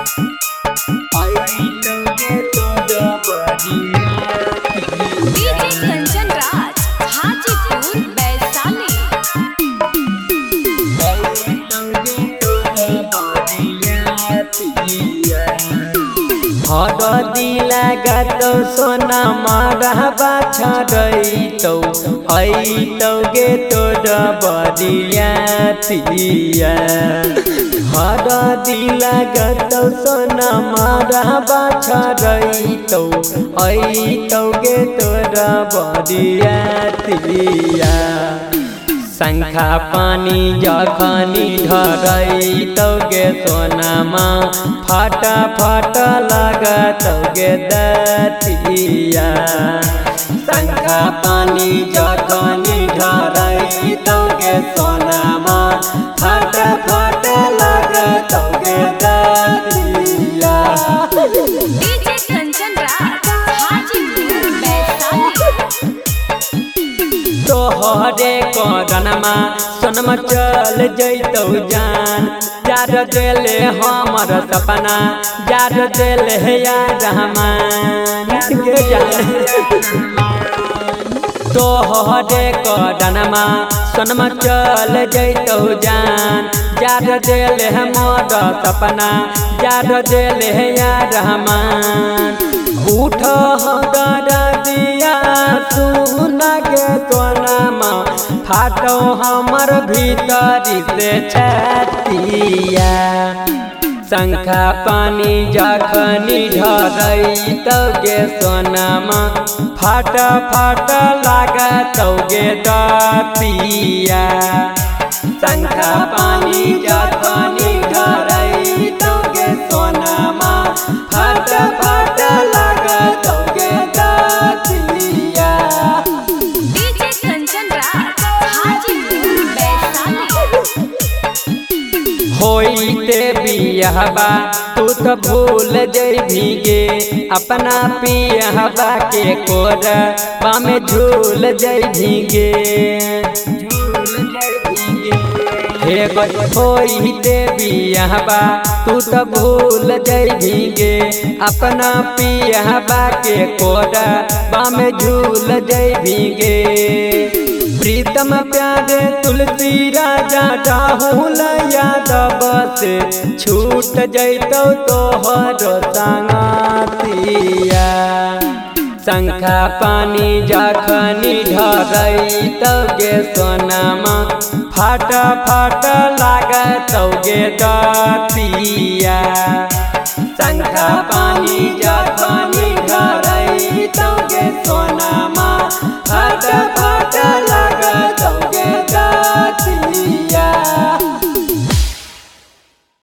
DJ Kanchan Raj Hajipur Vaishali. हरदी लागतौ सोना मरहबा छरैतौ ऐतौ गे तोर बरियातिया। हरदी लागतौ सोना मरहबा छरैतौ ऐतौ गे तोर बरियातिया। शंखा पानी जखनी ढरैतौ गे सोनामा फट फट लगतौ गे दतिया। शंखा पानी जखनी ढरैतौ गे सोनामा फट फट लगतौ गे दतिया। डीजे कंचन राज हाजीपुर वैशाली। तोहरे करनमा सोनमा चल जैतौ जान। यार देले हमर सपना यार देले यार रहमान के जान। तोहरे करनमा सोनमा चल जैतौ जान। यार देले हमर सपना यार देले यार रहमान। उठ दिया सुन गे सोनामा फाटो हमर भीतरी से छतिया। शंखा पानी जखनी ढरैतौ गे सोनामा फट फट लागतौ गे दतिया। शंखा पानी जखनी ढरैतौ गे सोनामा फट फट लागतौ गे दतिया। डीजे कंचन राज हाजीपुर वैशाली। होइते बियाहबा तू तो भूल जइभी गे अपना पियाहबा के कोरबा में झूल जइभी गे। हे होइते बियाहबा तू तो भूल जइभी गे अपना पियाहबा के कोरबा में झूल जइभी गे। प्रीतम प्यारे तुलसी राजा राहुल यादव से छूट जैतौ तोहर संगतिया। शंखा पानी जखनी ढरैतौ गे सोनामा फट फट लागतौ गे दतिया। शंखा पानी जखनी